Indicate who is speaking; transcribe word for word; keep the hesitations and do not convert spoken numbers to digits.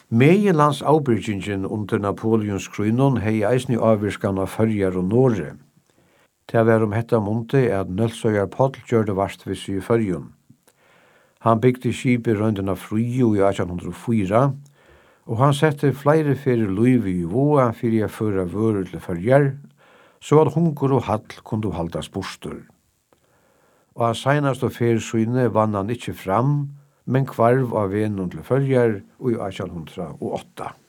Speaker 1: Meginlands avbyrgingen under Napoleonskrynon hei eisni avvirskan av Førjar og Norge. Det var om hetta munti at Nølsøyar Poll gjørde vart við sig i Førjun. Han bygde skipet røndina Frio i átjan hundrað og fýra, og han sette flere fyrir luivi i våa fyrir a føra vörur til Førjar, så at hungur og hall kundu haldas bostur. Og han seinast og fyrir syne vann han ikkje fram, men kvarv av venun til Førjar i átjan hundrað og åtta.